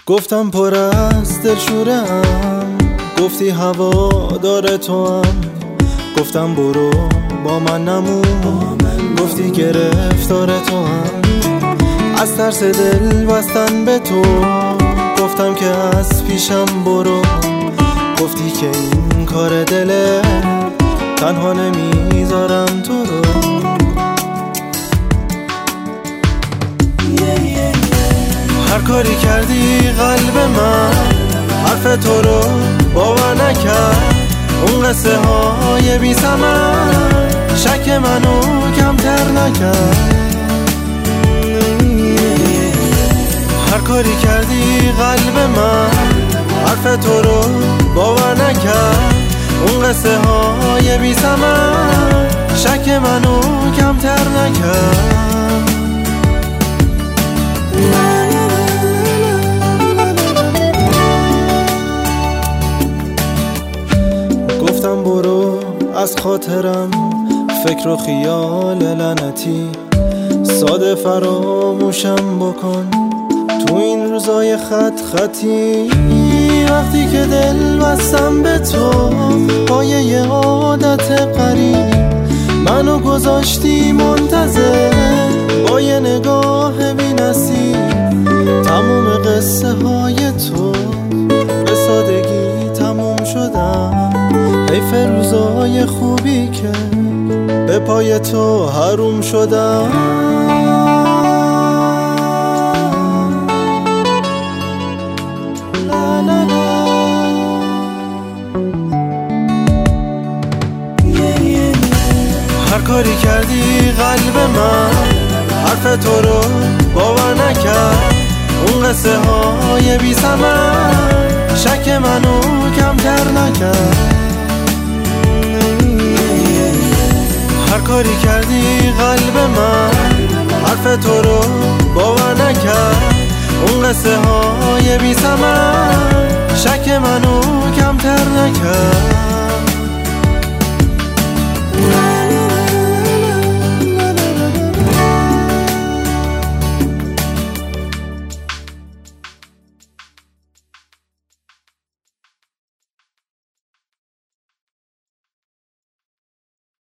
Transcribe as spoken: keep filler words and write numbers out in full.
گفتم پر از دلشورم، گفتی هوا داره تو هم. گفتم برو با من نمون، گفتی گرفتار تو هم. از ترس دل بستن به تو گفتم که از پیشم برو. گفتی که این کار دله، تنها نمیذارم تو رو. هر کاری کردی قلب من حرف تو رو باور نکرد. اون قصه های بی ثمر شک منو کمتر نکرد. هر کاری کردی قلب من حرف تو رو باور نکرد. اون قصه های بی ثمر شک منو کمتر نکرد. گفتم برو از خاطرم، فکر و خیال لعنتی ساده فراموشم بکن تو این روزای خط خطی. وقتی که دل بستم به تو پای یه عادت قریب، منو گذاشتی منتظر با یه نگاه بی نصیب. تموم قصه های تو به سادگی تموم شدن. حیف روزای خوبی که به پای تو حروم شدم. هر کاری کردی قلب من حرف تو رو باور نکرد. اون قصه های بی ثمر شک منو کمتر نکرد. هر کاری کردی قلب من حرف تو رو باور نکرد. اون قصه های بی ثمر شک منو کمتر نکرد.